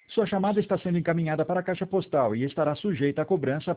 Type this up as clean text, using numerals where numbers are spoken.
Sua chamada está sendo encaminhada para a caixa postal e estará sujeita a cobrança